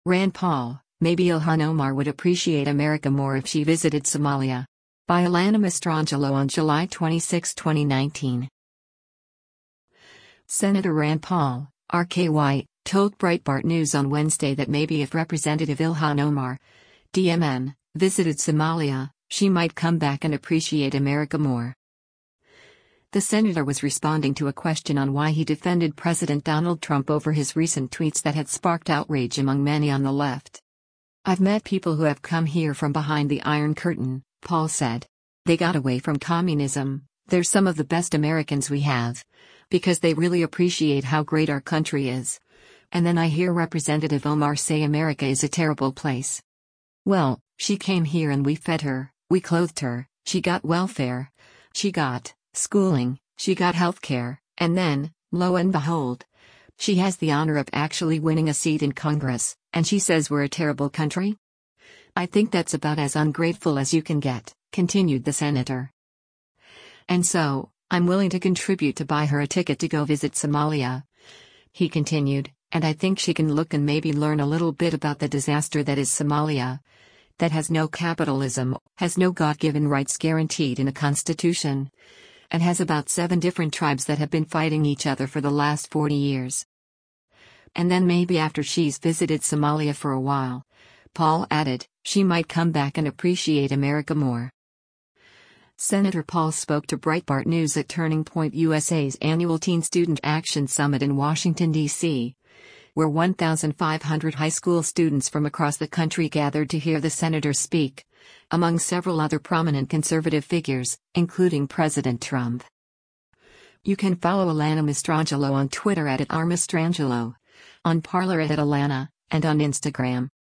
Rand Paul, maybe Ilhan Omar would appreciate America more if she visited Somalia. By Alana Mastrangelo on July 26, 2019. Senator Rand Paul, RKY, told Breitbart News on Wednesday that maybe if Representative Ilhan Omar, DMN, visited Somalia, she might come back and appreciate America more. The senator was responding to a question on why he defended President Donald Trump over his recent tweets that had sparked outrage among many on the left. "I've met people who have come here from behind the Iron Curtain," Paul said. "They got away from communism. They're some of the best Americans we have. Because they really appreciate how great our country is. And then I hear Representative Omar say America is a terrible place. Well, she came here and we fed her, we clothed her, she got welfare. She got schooling, she got healthcare, and then, lo and behold, she has the honor of actually winning a seat in Congress, and she says we're a terrible country? I think that's about as ungrateful as you can get," continued the senator. "And so, I'm willing to contribute to buy her a ticket to go visit Somalia," he continued, "and I think she can look and maybe learn a little bit about the disaster that is Somalia. That has no capitalism, has no God-given rights guaranteed in a constitution, and has about 7 different tribes that have been fighting each other for the last 40 years. And then maybe after she's visited Somalia for a while," Paul added, "she might come back and appreciate America more." Senator Paul spoke to Breitbart News at Turning Point USA's annual Teen Student Action Summit in Washington, D.C., where 1,500 high school students from across the country gathered to hear the senator speak, among several other prominent conservative figures, including President Trump. You can follow Alana Mastrangelo on Twitter at @rmastrangelo, on Parler at Alana, and on Instagram